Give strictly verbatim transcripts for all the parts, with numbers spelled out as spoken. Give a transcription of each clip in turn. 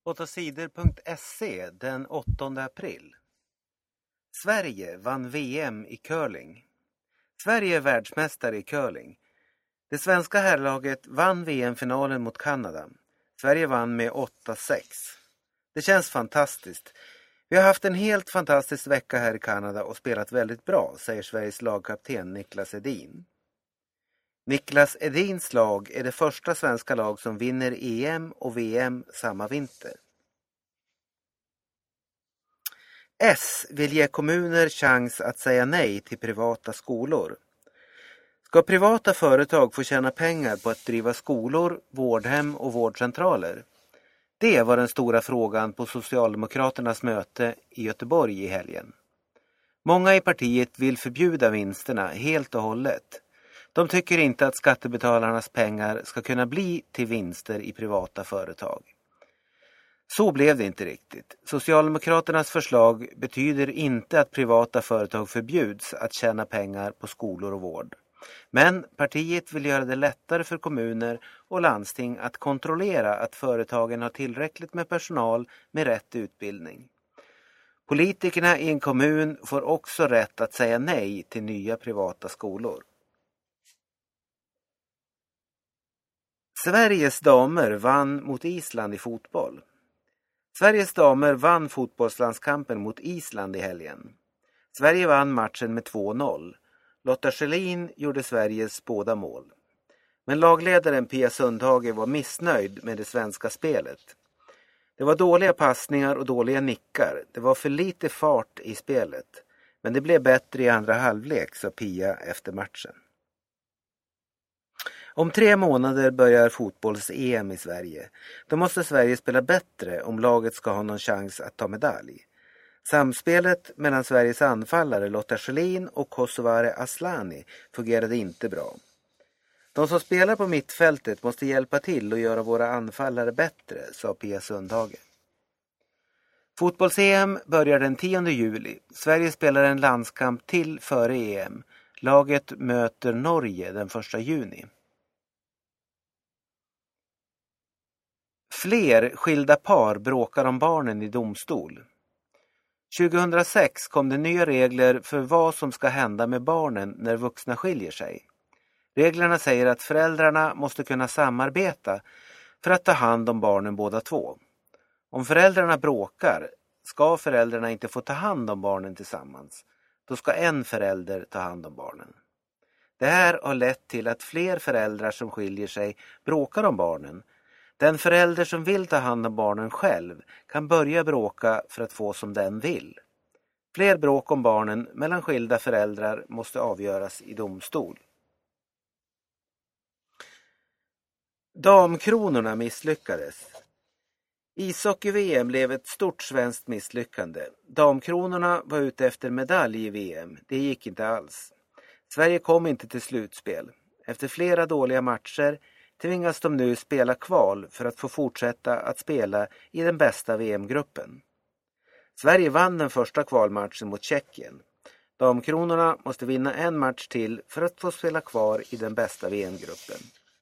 Fotosidor punkt se den åttonde april. Sverige vann V M i curling. Sverige är världsmästare i curling. Det svenska herrlaget vann V M-finalen mot Kanada. Sverige vann med åtta sex. Det känns fantastiskt. Vi har haft en helt fantastisk vecka här i Kanada och spelat väldigt bra, säger Sveriges lagkapten Niklas Edin. Niklas Edins lag är det första svenska lag som vinner E M och V M samma vinter. S vill ge kommuner chans att säga nej till privata skolor. Ska privata företag få tjäna pengar på att driva skolor, vårdhem och vårdcentraler? Det var den stora frågan på Socialdemokraternas möte i Göteborg i helgen. Många i partiet vill förbjuda vinsterna helt och hållet. De tycker inte att skattebetalarnas pengar ska kunna bli till vinster i privata företag. Så blev det inte riktigt. Socialdemokraternas förslag betyder inte att privata företag förbjuds att tjäna pengar på skolor och vård. Men partiet vill göra det lättare för kommuner och landsting att kontrollera att företagen har tillräckligt med personal med rätt utbildning. Politikerna i en kommun får också rätt att säga nej till nya privata skolor. Sveriges damer vann mot Island i fotboll. Sveriges damer vann fotbollslandskampen mot Island i helgen. Sverige vann matchen med två noll. Lotta Schelin gjorde Sveriges båda mål. Men lagledaren Pia Sundhage var missnöjd med det svenska spelet. Det var dåliga passningar och dåliga nickar. Det var för lite fart i spelet. Men det blev bättre i andra halvlek, sa Pia efter matchen. Om tre månader börjar fotbolls-E M i Sverige. Då måste Sverige spela bättre om laget ska ha någon chans att ta medalj. Samspelet mellan Sveriges anfallare Lotta Schelin och Kosovare Asllani fungerade inte bra. De som spelar på mittfältet måste hjälpa till och göra våra anfallare bättre, sa Pia Sundhage. Fotbolls-E M börjar den tionde juli. Sverige spelar en landskamp till före E M. Laget möter Norge den första juni. Fler skilda par bråkar om barnen i domstol. tjugohundrasex kom det nya regler för vad som ska hända med barnen när vuxna skiljer sig. Reglerna säger att föräldrarna måste kunna samarbeta för att ta hand om barnen båda två. Om föräldrarna bråkar ska föräldrarna inte få ta hand om barnen tillsammans. Då ska en förälder ta hand om barnen. Det här har lett till att fler föräldrar som skiljer sig bråkar om barnen. Den förälder som vill ta hand om barnen själv kan börja bråka för att få som den vill. Fler bråk om barnen mellan skilda föräldrar måste avgöras i domstol. Damkronorna misslyckades. Ishockey-V M blev ett stort svenskt misslyckande. Damkronorna var ute efter medalj i V M. Det gick inte alls. Sverige kom inte till slutspel. Efter flera dåliga matcher tvingas de nu spela kval för att få fortsätta att spela i den bästa V M-gruppen. Sverige vann den första kvalmatchen mot Tjeckien. Damkronorna måste vinna en match till för att få spela kvar i den bästa V M-gruppen.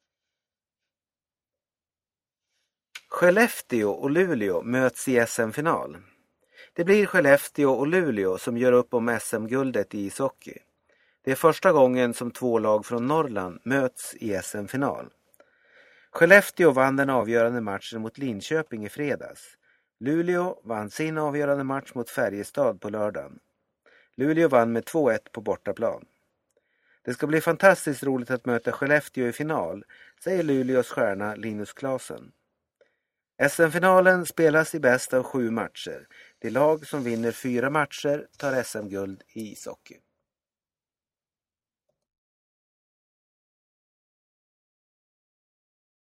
Skellefteå och Luleå möts i S M-final. Det blir Skellefteå och Luleå som gör upp om S M-guldet i ishockey. Det är första gången som två lag från Norrland möts i S M-final. Skellefteå vann den avgörande matchen mot Linköping i fredags. Luleå vann sin avgörande match mot Färjestad på lördagen. Luleå vann med två ett på bortaplan. Det ska bli fantastiskt roligt att möta Skellefteå i final, säger Luleås stjärna Linus Klasen. S M-finalen spelas i bäst av sju matcher. Det lag som vinner fyra matcher tar S M-guld i ishockey.